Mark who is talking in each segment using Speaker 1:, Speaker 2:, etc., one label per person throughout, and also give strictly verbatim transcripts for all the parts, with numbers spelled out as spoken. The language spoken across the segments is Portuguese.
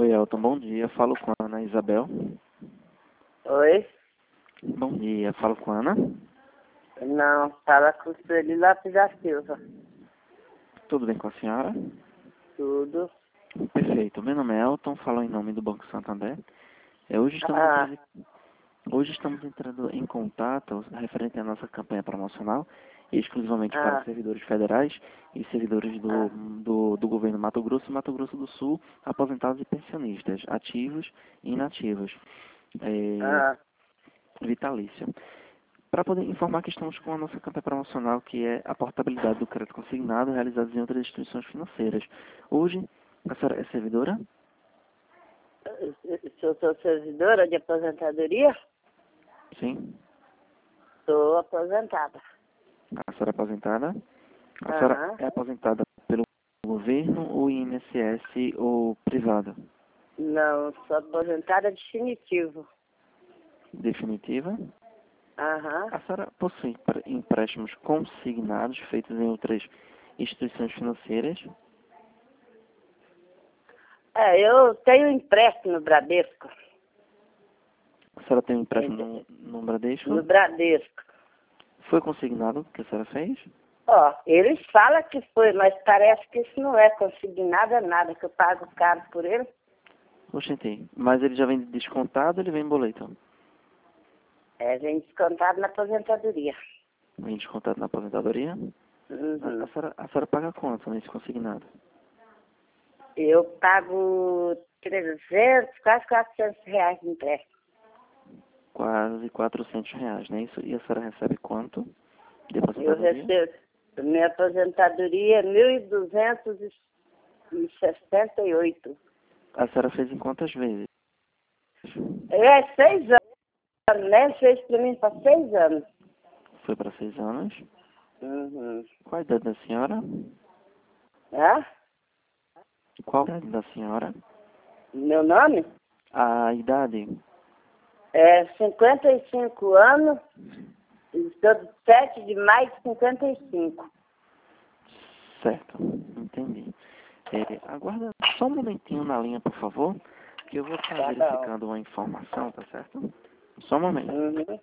Speaker 1: Oi, Elton, bom dia. Falo com a Ana Isabel.
Speaker 2: Oi?
Speaker 1: Bom dia, falo com a Ana.
Speaker 2: Não, fala com o Sueli Lopes da Silva.
Speaker 1: Tudo bem com a senhora?
Speaker 2: Tudo.
Speaker 1: Perfeito. Meu nome é Elton, falo em nome do Banco Santander. É, hoje, estamos
Speaker 2: Ah,
Speaker 1: entrando, hoje estamos entrando em contato referente à nossa campanha promocional, exclusivamente para
Speaker 2: ah,
Speaker 1: servidores federais e servidores do,
Speaker 2: ah,
Speaker 1: do, do governo Mato Grosso e Mato Grosso do Sul, aposentados e pensionistas, ativos e inativos. É,
Speaker 2: ah.
Speaker 1: vitalícia. Para poder informar que estamos com a nossa campanha promocional, que é a portabilidade do crédito consignado realizado em outras instituições financeiras. Hoje, a senhora é servidora?
Speaker 2: Eu sou servidora de aposentadoria?
Speaker 1: Sim.
Speaker 2: Sou aposentada.
Speaker 1: A senhora é aposentada? A senhora
Speaker 2: Aham.
Speaker 1: é aposentada pelo governo ou I N S S ou privada?
Speaker 2: Não, sou aposentada definitivo.
Speaker 1: Definitiva?
Speaker 2: Aham.
Speaker 1: A senhora possui empréstimos consignados feitos em outras instituições financeiras?
Speaker 2: É, eu tenho empréstimo no Bradesco.
Speaker 1: A senhora tem um empréstimo
Speaker 2: Ent-
Speaker 1: no, no Bradesco?
Speaker 2: No Bradesco.
Speaker 1: Foi consignado o que a senhora fez?
Speaker 2: Ó, eles falam que foi, mas parece que isso não é consignado nada, que eu pago caro por ele.
Speaker 1: Oxente, mas ele já vem descontado ou ele vem em boleto?
Speaker 2: É, vem descontado na aposentadoria.
Speaker 1: Vem descontado na aposentadoria? A, a,
Speaker 2: Uhum.
Speaker 1: senhora, a senhora paga quanto nesse consignado?
Speaker 2: Eu pago trezentos, quase quatrocentos reais de empréstimo.
Speaker 1: Quase quatrocentos reais, não é isso? E a senhora recebe quanto de
Speaker 2: Eu
Speaker 1: aposentadoria?
Speaker 2: recebo, minha aposentadoria é mil e duzentos e sessenta e oito.
Speaker 1: A senhora fez em quantas vezes?
Speaker 2: É seis anos, né? Fez para mim faz seis anos.
Speaker 1: Foi para seis anos.
Speaker 2: Uhum.
Speaker 1: Qual a idade da senhora?
Speaker 2: Ah?
Speaker 1: Qual a idade da senhora?
Speaker 2: Meu nome
Speaker 1: A idade?
Speaker 2: é cinquenta e cinco anos, estou de sete de maio de cinquenta e cinco.
Speaker 1: Certo, entendi. É, aguarda só um momentinho na linha, por favor, que eu vou estar
Speaker 2: Tá bom.
Speaker 1: verificando uma informação, tá certo? Só um momento.
Speaker 2: Uhum.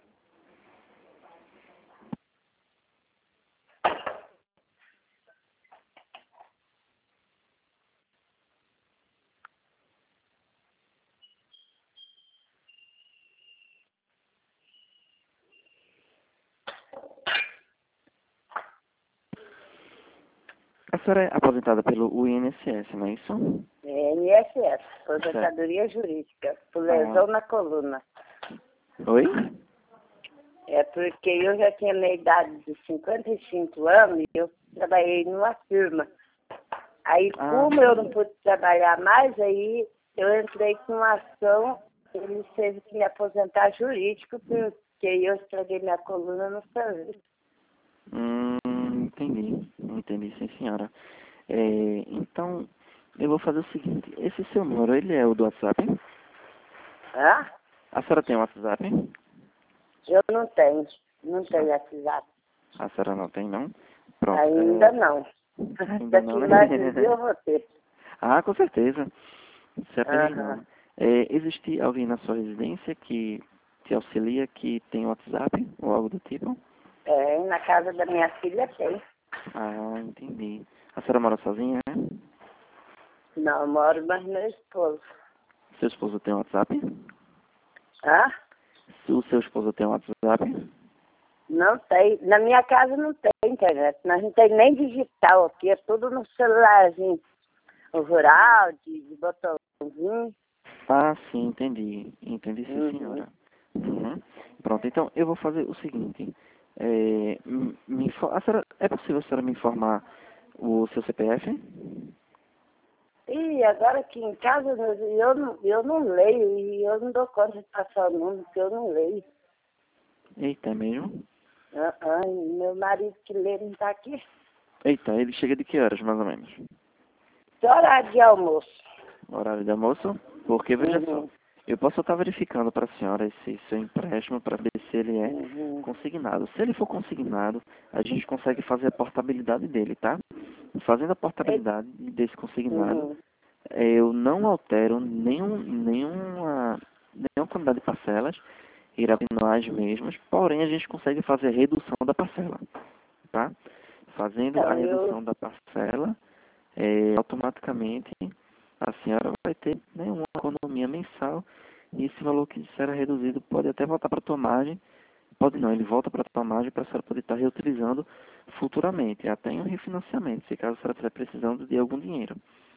Speaker 1: A senhora é aposentada pelo I N S S, não é isso?
Speaker 2: É I N S S,
Speaker 1: Certo.
Speaker 2: aposentadoria jurídica, por
Speaker 1: Ah,
Speaker 2: lesão na coluna.
Speaker 1: oi?
Speaker 2: É porque eu já tinha minha idade de cinquenta e cinco anos e eu trabalhei numa firma. Aí,
Speaker 1: Ah,
Speaker 2: como eu não pude trabalhar mais, aí eu entrei com uma ação, eles teve que me aposentar jurídico, porque eu estraguei minha coluna no serviço.
Speaker 1: hum, entendi. Entendi, sim, senhora. É, então, eu vou fazer o seguinte. Esse seu número, ele é o do WhatsApp?
Speaker 2: Hã?
Speaker 1: A senhora tem WhatsApp?
Speaker 2: Eu não tenho, não
Speaker 1: A,
Speaker 2: tenho WhatsApp.
Speaker 1: a senhora não tem, não? Pronto.
Speaker 2: Ainda
Speaker 1: É,
Speaker 2: não.
Speaker 1: ainda
Speaker 2: Daqui
Speaker 1: não, né?
Speaker 2: mais um dia eu vou ter.
Speaker 1: Ah, com certeza. Se
Speaker 2: Aham.
Speaker 1: apenas é, existe alguém na sua residência que te auxilia, que tem WhatsApp ou algo do tipo?
Speaker 2: É, na casa da minha filha tem.
Speaker 1: Ah, entendi. A senhora mora sozinha, né?
Speaker 2: Não, eu moro mais meu esposo.
Speaker 1: Seu esposo tem WhatsApp?
Speaker 2: Hã?
Speaker 1: O seu esposo tem WhatsApp?
Speaker 2: Não tem. Na minha casa não tem internet. Nós não tem nem digital aqui. É tudo no celularzinho. O rural, de, de botãozinho.
Speaker 1: Ah, sim, entendi. Entendi, sim,
Speaker 2: Uhum.
Speaker 1: senhora. Uhum. Pronto, então eu vou fazer o seguinte. É, me, me info- a senhora, é possível a senhora me informar o seu C P F?
Speaker 2: E agora aqui em casa eu não, eu não leio e eu não dou conta de passar o número, porque eu não leio.
Speaker 1: Eita, é mesmo?
Speaker 2: Ah, ah, meu marido que lê não está aqui.
Speaker 1: Eita, ele chega de que horas, mais ou menos?
Speaker 2: Que horário de almoço?
Speaker 1: Horário de almoço? Porque, veja só,
Speaker 2: Uhum.
Speaker 1: eu posso estar verificando para a senhora esse seu empréstimo para ver se ele é
Speaker 2: Uhum.
Speaker 1: consignado. Se ele for consignado, a gente consegue fazer a portabilidade dele, tá? Fazendo a
Speaker 2: Ele-
Speaker 1: portabilidade desse consignado,
Speaker 2: Uhum.
Speaker 1: Eu não altero nenhum, nenhuma, nenhuma quantidade de parcelas, irá continuar as mesmas, porém a gente consegue fazer a redução da parcela, tá? Fazendo a
Speaker 2: Então, eu,
Speaker 1: redução da parcela, é, automaticamente a senhora vai ter, né, uma economia mensal e esse valor que será reduzido pode até voltar para a tua margem, pode não, ele volta para a tua margem para a senhora poder estar reutilizando futuramente, até em um refinanciamento, se caso a senhora estiver precisando de algum dinheiro,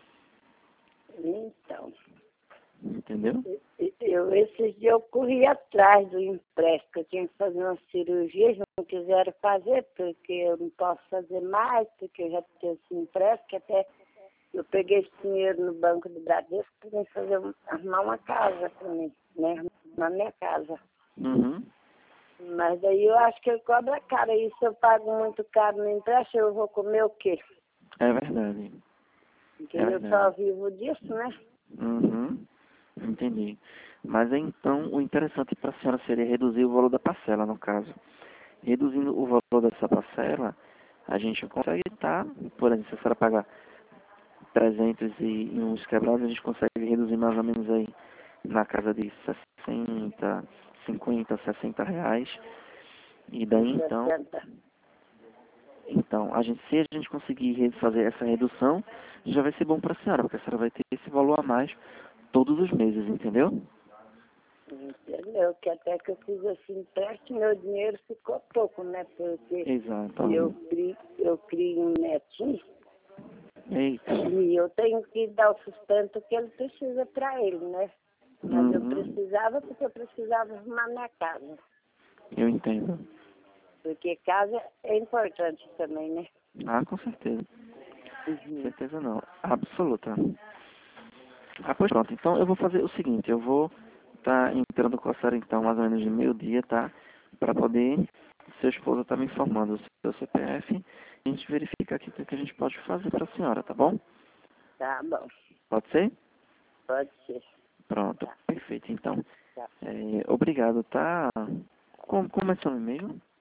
Speaker 2: então,
Speaker 1: entendeu?
Speaker 2: eu, esses dias eu corri atrás do empréstimo, que eu tinha que fazer uma cirurgia, eles não quiseram fazer, porque eu não posso fazer mais, porque eu já tenho esse empréstimo, que até eu peguei esse dinheiro no Banco do Bradesco para fazer, um- arrumar uma casa para mim, né, na minha casa.
Speaker 1: Uhum.
Speaker 2: Mas aí eu acho que ele cobra caro, e se eu pago muito caro no empréstimo, eu vou comer o quê?
Speaker 1: É verdade.
Speaker 2: Porque
Speaker 1: É
Speaker 2: eu só
Speaker 1: verdade.
Speaker 2: vivo disso, né?
Speaker 1: Uhum. Entendi. Mas então o interessante para a senhora seria reduzir o valor da parcela, no caso. Reduzindo o valor dessa parcela, a gente consegue estar, por exemplo, se a senhora pagar trezentos e uns quebrados, a gente consegue reduzir mais ou menos aí na casa de sessenta, cinquenta, sessenta reais. E daí então,
Speaker 2: sessenta.
Speaker 1: então a gente, se a gente conseguir re- fazer essa redução, já vai ser bom para a senhora, porque a senhora vai ter esse valor a mais todos os meses, entendeu?
Speaker 2: Entendeu? Que até que eu fiz esse empréstimo, meu dinheiro ficou pouco, né? Porque eu
Speaker 1: Exato.
Speaker 2: crio, eu crio um netinho
Speaker 1: Eita.
Speaker 2: e eu tenho que dar o sustento que ele precisa para ele, né? Mas eu
Speaker 1: Uhum.
Speaker 2: precisava porque eu precisava arrumar minha casa.
Speaker 1: Eu entendo.
Speaker 2: Porque casa é importante também, né?
Speaker 1: Ah, com certeza.
Speaker 2: Uhum.
Speaker 1: Certeza não. Absoluta. Ah, pois pronto. Então eu vou fazer o seguinte, eu vou estar entrando com a senhora então mais ou menos de meio-dia, tá? Para poder seu esposo estar me informando o seu C P F e a gente verifica aqui o que a gente pode fazer para a senhora, tá bom?
Speaker 2: Tá bom,
Speaker 1: Pode ser?
Speaker 2: pode ser.
Speaker 1: Pronto,
Speaker 2: Tá,
Speaker 1: perfeito. Então,
Speaker 2: tá.
Speaker 1: é, obrigado, tá? Como, como é seu e-mail?